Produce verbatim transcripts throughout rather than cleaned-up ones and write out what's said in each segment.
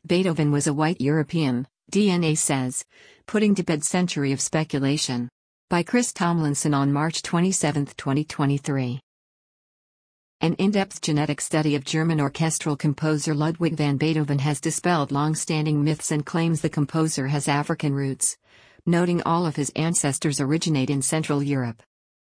Beethoven was a white European, D N A says, putting to bed century of speculation. By Chris Tomlinson on March twenty-seventh, twenty twenty-three. An in-depth genetic study of German orchestral composer Ludwig van Beethoven has dispelled long-standing myths and claims the composer has African roots, noting all of his ancestors originate in Central Europe.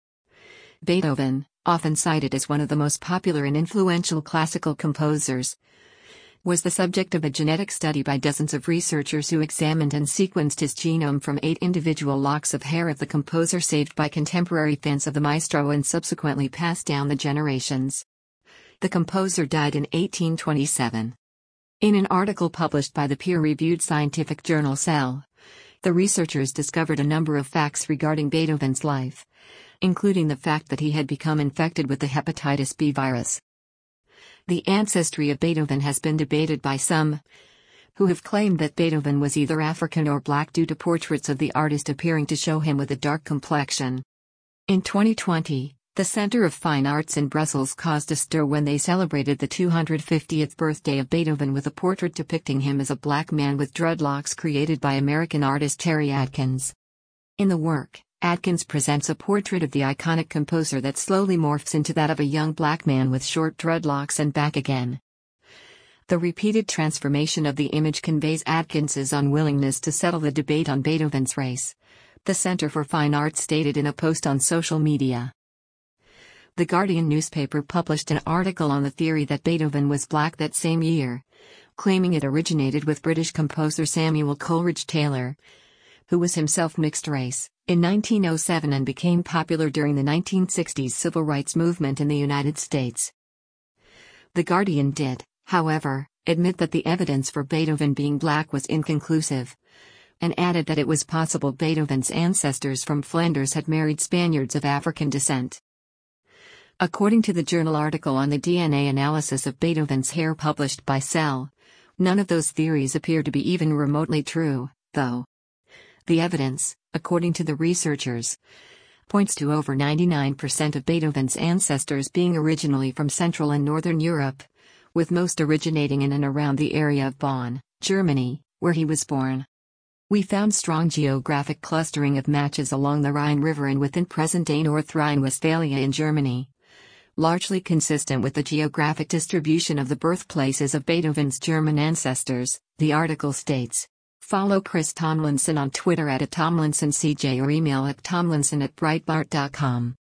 Beethoven, often cited as one of the most popular and influential classical composers, was the subject of a genetic study by dozens of researchers who examined and sequenced his genome from eight individual locks of hair of the composer saved by contemporary fans of the maestro and subsequently passed down the generations. The composer died in eighteen twenty-seven. In an article published by the peer-reviewed scientific journal Cell, the researchers discovered a number of facts regarding Beethoven's life, including the fact that he had become infected with the hepatitis B virus. The ancestry of Beethoven has been debated by some, who have claimed that Beethoven was either African or black due to portraits of the artist appearing to show him with a dark complexion. In twenty twenty, the Center of Fine Arts in Brussels caused a stir when they celebrated the two hundred fiftieth birthday of Beethoven with a portrait depicting him as a black man with dreadlocks created by American artist Terry Adkins. In the work, Adkins presents a portrait of the iconic composer that slowly morphs into that of a young black man with short dreadlocks and back again. The repeated transformation of the image conveys Adkins's unwillingness to settle the debate on Beethoven's race, the Center for Fine Arts stated in a post on social media. The Guardian newspaper published an article on the theory that Beethoven was black that same year, claiming it originated with British composer Samuel Coleridge Taylor, who was himself mixed race, in nineteen oh seven and became popular during the nineteen sixties civil rights movement in the United States. The Guardian did, however, admit that the evidence for Beethoven being black was inconclusive, and added that it was possible Beethoven's ancestors from Flanders had married Spaniards of African descent. According to the journal article on the D N A analysis of Beethoven's hair published by Cell, none of those theories appear to be even remotely true, though. The evidence, according to the researchers, points to over ninety-nine percent of Beethoven's ancestors being originally from Central and Northern Europe, with most originating in and around the area of Bonn, Germany, where he was born. We found strong geographic clustering of matches along the Rhine River and within present-day North Rhine-Westphalia in Germany, largely consistent with the geographic distribution of the birthplaces of Beethoven's German ancestors, the article states. Follow Chris Tomlinson on Twitter at Tomlinson C J or email at tomlinson at breitbart dot com.